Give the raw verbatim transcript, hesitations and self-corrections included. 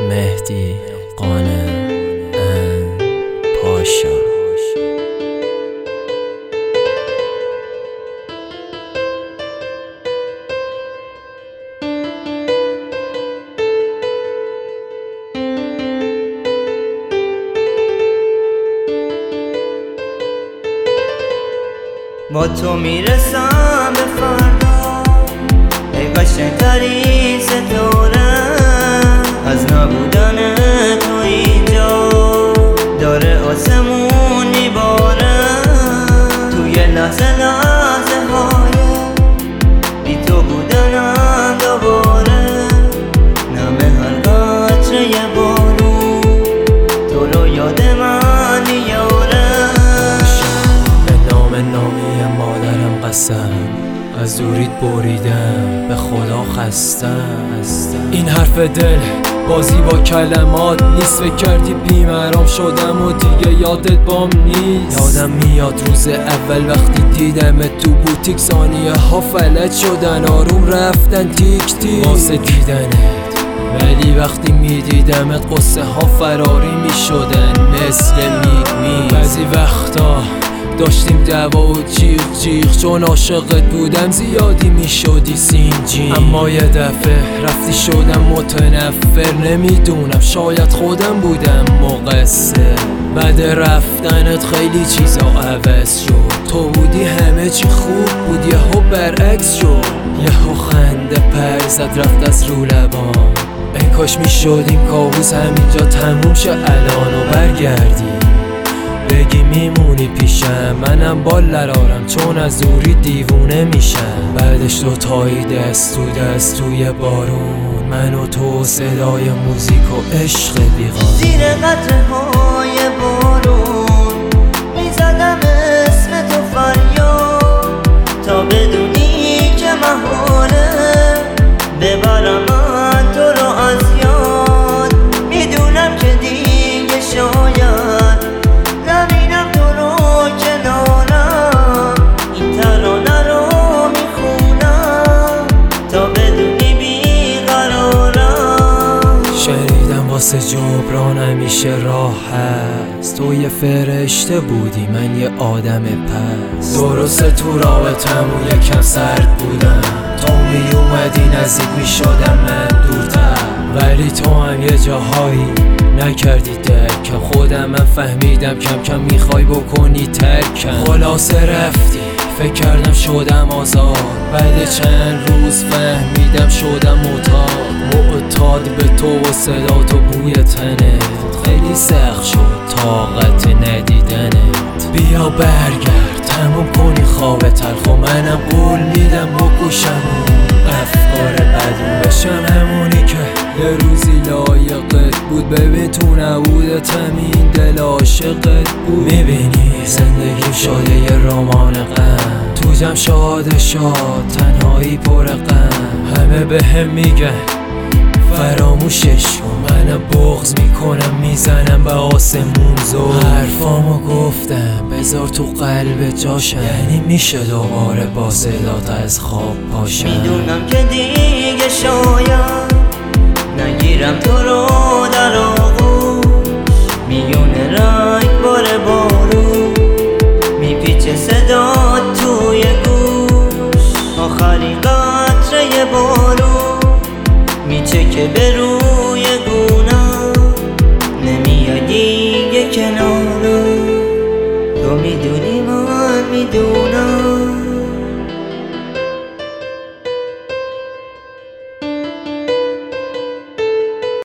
مهدی قانع ان پاشا. با تو میرسم به فردا، ای قشنگترین ستاره، از نبودن تو اینجا داره آسمون میباره. توی لحظه لحظه های بی تو بودنم دوباره، نم هر قطره بارون تو رو یاد من میاره. نامی مادرم قسم، از دوریت بریدم، به خدا خستم. این حرف دل بازی با کلمات نیست، فکر کردی بیمرام شدم و دیگه یادت بام نیست. یادم میاد روز اول وقتی دیدمت تو بوتیک، ثانیه ها فلج شدن آروم رفتن تیک تیک واسه دیدنت، ولی وقتی میدیدمت قصه ها فراری میشدن مثل میگ میگ. بعضی وقتا داشتیم دعوا و جیغ جیغ، چون عاشقت بودم زیادی میشدی سینجین. اما یه دفعه رفتی شدم متنفر، نمیدونم شاید خودم بودم مقصر. بعد رفتنت خیلی چیزا عوض شد، تو بودی همه چی خوب بود یهو برعکس شد. یهو خنده پر زد رفت از رو لبام، ای کاش میشد این کابوس همینجا تموم شه الان و برگردی بگی میمونی پیشم، منم بال نرارم چون از دوری دیوونه میشم. بعدش دوتایی دست تو دست توی بارون، من و تو صدای موزیک و عشق بیغان. زیر قطره های بارون میزدم اسم تو فریاد، تا بدونی که محاله ببرم من تو رو از یاد. میدونم که دیگه شاید نبینم تو رو کنارم، این ترانه رو میخونم تا بدونی بیقرارم. شنیدم واسه جبران همیشه راه هست، تو یه فرشته بودی من یه آدم پس. درسته تو رابطمون یکم سرد بودم، تو می اومدی نزدیک می شدم من دورتر، ولی تو هم یه جاهایی نکردی درکم. خودم من فهمیدم کم کم میخوای بکنی ترکم. خلاصه رفتی فکر کردم شدم آزاد، بعد چند روز فهمیدم شدم معتاد. معتاد به تو و صدات و بوی تنت، خیلی سخت شد طاقت ندیدنت. بیا برگرد تموم کنی خواب تلخ و منم قول میدم بکشم افکار بدون بشم همونی که یه روزی لایقت بود. ببین تو نبودت همین دل عاشقت بود. میبینی زندگی شده یه رمان غم، تو جمع شاد شاد تنهایی پر غم. همه به هم میگن فراموشش کن، من بغض میکنم میزنم به آسمون زور. حرفامو گفتم بذار تو قلب جاشم، یعنی میشه دوباره با صدات از خواب پاشم. میدونم که دیگه شاید نگیرم تو رو در آغوش، میونه رنگ بار بارون میپیچه صدا توی گوش. آخرین قطره بارون میچکه به روی گونم، نمیاد دیگه کنارم. تو میدونی من میدونم